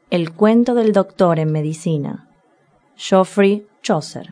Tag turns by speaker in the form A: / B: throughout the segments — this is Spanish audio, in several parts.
A: El cuento del doctor en medicina. Geoffrey Chaucer.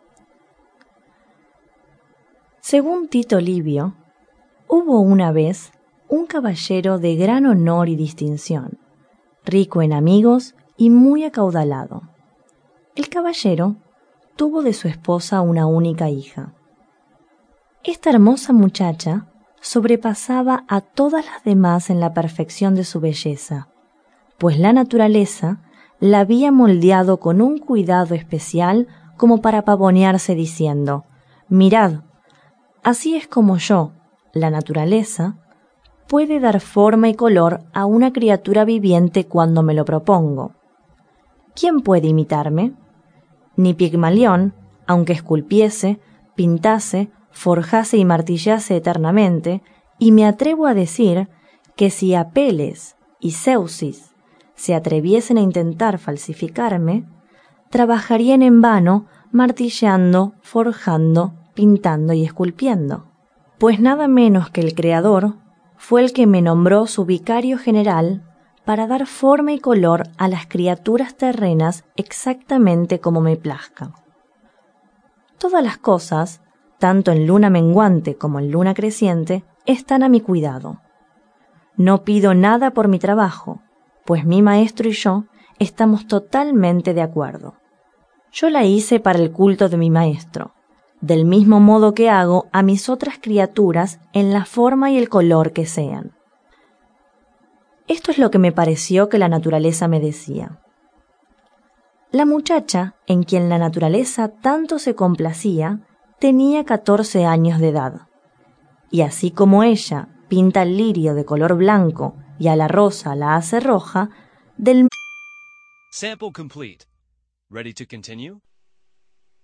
A: Según Tito Livio, hubo una vez un caballero de gran honor y distinción, rico en amigos y muy acaudalado. El caballero tuvo de su esposa una única hija. Esta hermosa muchacha sobrepasaba a todas las demás en la perfección de su belleza, pues la naturaleza la había moldeado con un cuidado especial como para pavonearse diciendo: «Mirad, así es como yo, la naturaleza, puede dar forma y color a una criatura viviente cuando me lo propongo. ¿Quién puede imitarme? Ni Pigmalión, aunque esculpiese, pintase, forjase y martillase eternamente, y me atrevo a decir que si Apeles y Zeusis se atreviesen a intentar falsificarme, trabajarían en vano martillando, forjando, pintando y esculpiendo, pues nada menos que el Creador fue el que me nombró su vicario general para dar forma y color a las criaturas terrenas exactamente como me plazca. Todas las cosas, tanto en luna menguante como en luna creciente, están a mi cuidado. No pido nada por mi trabajo, pues mi maestro y yo estamos totalmente de acuerdo. Yo la hice para el culto de mi maestro, del mismo modo que hago a mis otras criaturas en la forma y el color que sean. Esto es lo que me pareció que la naturaleza me decía. La muchacha, en quien la naturaleza tanto se complacía, tenía 14 años de edad, y así como ella pinta el lirio de color blanco y a la rosa la hace roja, del
B: Sample complete. Ready to continue?